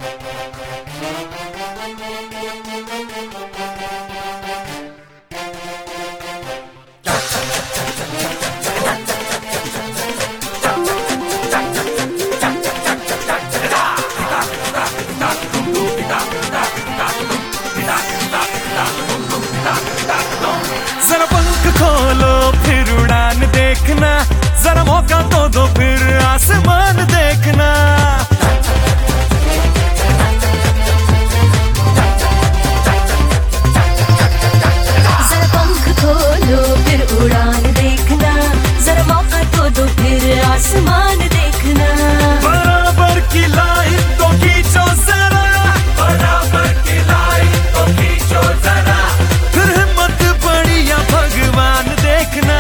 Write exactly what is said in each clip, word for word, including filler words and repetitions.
जरा पंख खोलो फिर उड़ान देखना, जरा मौका तो दो फिर आसमान देखना। जरा पंख खोलो फिर उड़ान देखना, जरा मौका तो दो फिर आसमान देखना। बराबर की लाइन तो खींचो जरा, बराबर की लाइन तो खींचो जरा, फिर हिम्मत बढ़िया भगवान देखना।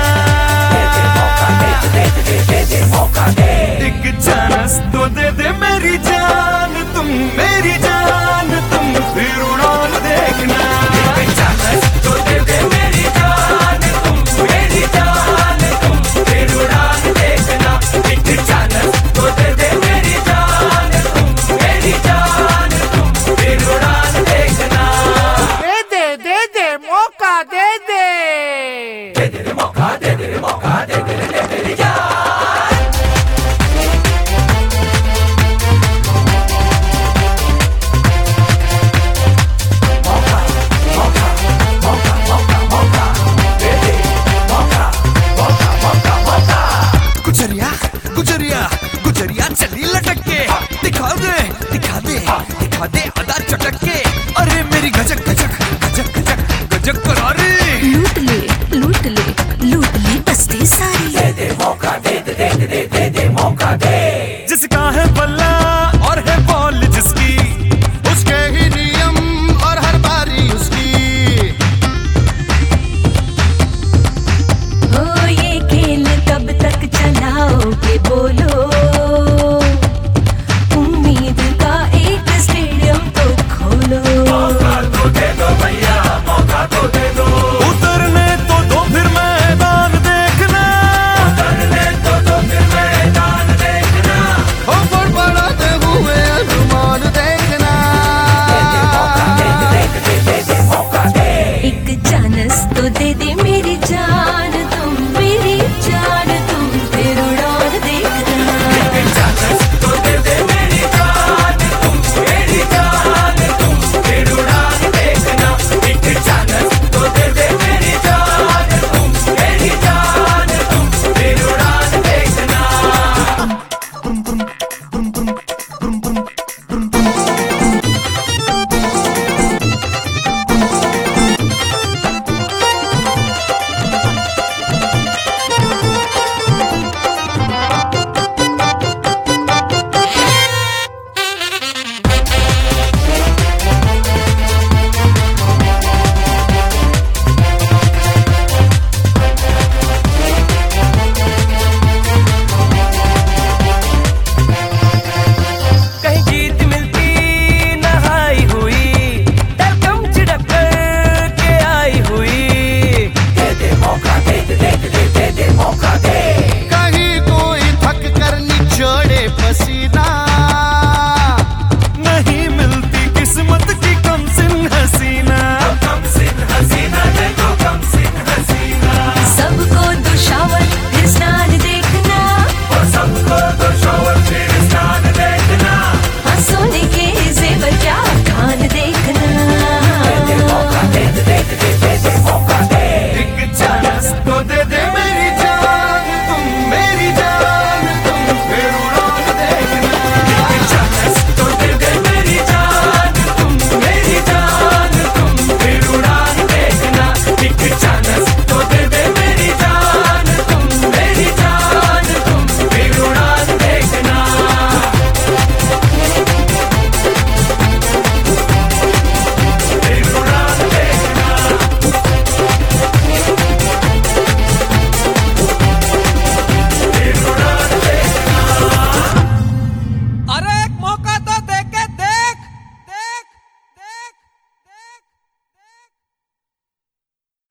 एक चांस तो दे दे मेरी जान, तुम मेरी जान, तुम फिर उड़ान देखना। एक चांस तो दे दे मेरी जान, तुम मेरी जान, तुम फिर उड़ान देखना। एक चांस तो दे दे मेरी जान, तुम मेरी जान, तुम फिर उड़ान देखना। दे दे दे दे मौका दे दे दे दे रे मौका, दे दे रे मौका, दे दे रे दे मेरी जान। गुजरिया गुजरिया गुजरिया चली लटक के, दिखा दे दिखा दे दिखा दे अदा चटक के। अरे मेरी गजक गजक गजक गजक गजक करा रे। लूट ले लूट ले लूट ले बस्ती सारी। दे दे मौका, दे दे दे दे दे दे मौका दे।